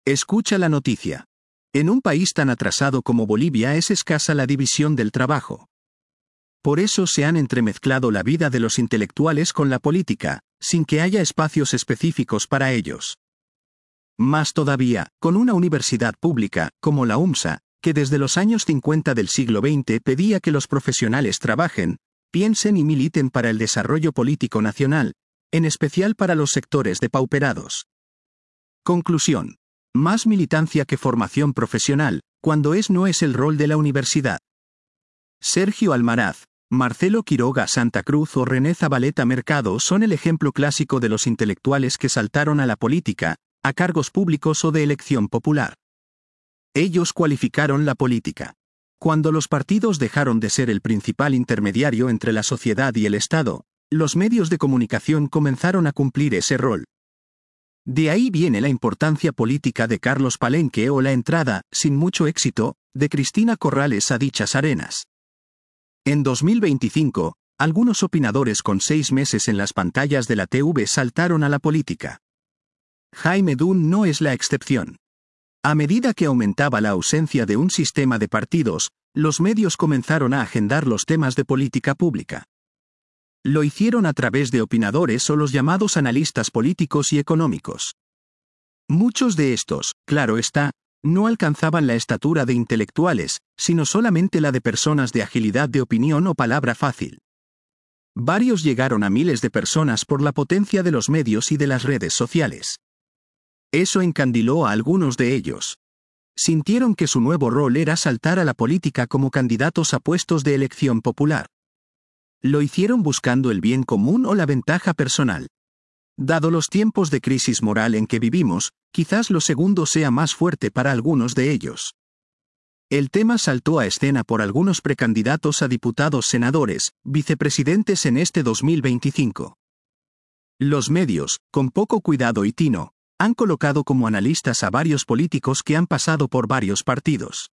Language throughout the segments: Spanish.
Escucha la noticia. En un país tan atrasado como Bolivia es escasa la división del trabajo. Por eso se han entremezclado la vida de los intelectuales con la política, sin que haya espacios específicos para ellos. Más todavía, con una universidad pública, como la UMSA, que desde los años 50 del siglo XX pedía que los profesionales trabajen, piensen y militen para el desarrollo político nacional, en especial para los sectores depauperados. Conclusión. Más militancia que formación profesional, cuando no es el rol de la universidad. Sergio Almaraz, Marcelo Quiroga Santa Cruz o René Zabaleta Mercado son el ejemplo clásico de los intelectuales que saltaron a la política, a cargos públicos o de elección popular. Ellos cualificaron la política. Cuando los partidos dejaron de ser el principal intermediario entre la sociedad y el Estado, los medios de comunicación comenzaron a cumplir ese rol. De ahí viene la importancia política de Carlos Palenque o la entrada, sin mucho éxito, de Cristina Corrales a dichas arenas. En 2025, algunos opinadores con 6 meses en las pantallas de la TV saltaron a la política. Jaime Dunn no es la excepción. A medida que aumentaba la ausencia de un sistema de partidos, los medios comenzaron a agendar los temas de política pública. Lo hicieron a través de opinadores o los llamados analistas políticos y económicos. Muchos de estos, claro está, no alcanzaban la estatura de intelectuales, sino solamente la de personas de agilidad de opinión o palabra fácil. Varios llegaron a miles de personas por la potencia de los medios y de las redes sociales. Eso encandiló a algunos de ellos. Sintieron que su nuevo rol era saltar a la política como candidatos a puestos de elección popular. Lo hicieron buscando el bien común o la ventaja personal. Dado los tiempos de crisis moral en que vivimos, quizás lo segundo sea más fuerte para algunos de ellos. El tema saltó a escena por algunos precandidatos a diputados, senadores, vicepresidentes en este 2025. Los medios, con poco cuidado y tino, han colocado como analistas a varios políticos que han pasado por varios partidos.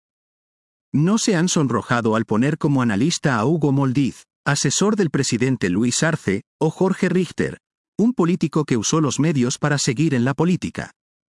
No se han sonrojado al poner como analista a Hugo Moldiz, asesor del presidente Luis Arce, o Jorge Richter, un político que usó los medios para seguir en la política.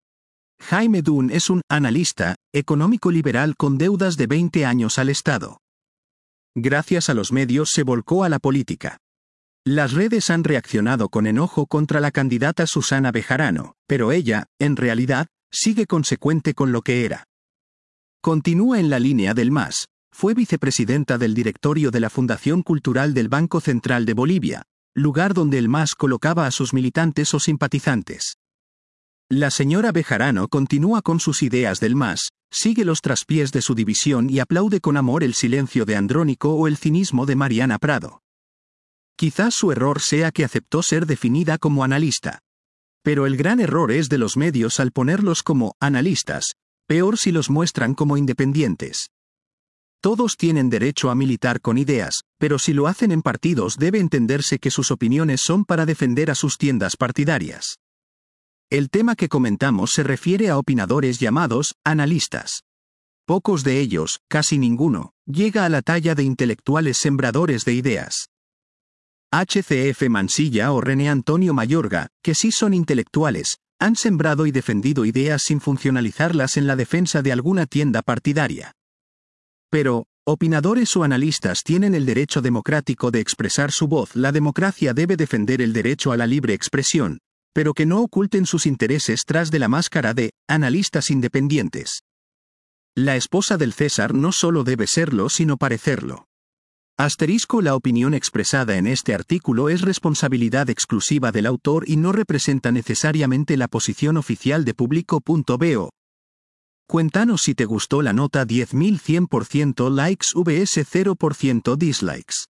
Jaime Dunn es un analista económico liberal con deudas de 20 años al Estado. Gracias a los medios se volcó a la política. Las redes han reaccionado con enojo contra la candidata Susana Bejarano, pero ella, en realidad, sigue consecuente con lo que era. Continúa en la línea del MAS. Fue vicepresidenta del directorio de la Fundación Cultural del Banco Central de Bolivia, lugar donde el MAS colocaba a sus militantes o simpatizantes. La señora Bejarano continúa con sus ideas del MAS, sigue los traspiés de su división y aplaude con amor el silencio de Andrónico o el cinismo de Mariana Prado. Quizás su error sea que aceptó ser definida como analista. Pero el gran error es de los medios al ponerlos como analistas, peor si los muestran como independientes. Todos tienen derecho a militar con ideas, pero si lo hacen en partidos debe entenderse que sus opiniones son para defender a sus tiendas partidarias. El tema que comentamos se refiere a opinadores llamados analistas. Pocos de ellos, casi ninguno, llega a la talla de intelectuales sembradores de ideas. HCF Mansilla o René Antonio Mayorga, que sí son intelectuales, han sembrado y defendido ideas sin funcionalizarlas en la defensa de alguna tienda partidaria. Pero, opinadores o analistas tienen el derecho democrático de expresar su voz. La democracia debe defender el derecho a la libre expresión, pero que no oculten sus intereses tras de la máscara de analistas independientes. La esposa del César no solo debe serlo sino parecerlo. La opinión expresada en este artículo es responsabilidad exclusiva del autor y no representa necesariamente la posición oficial de Público.bo. Cuéntanos si te gustó la nota. 10.100% likes vs 0% dislikes.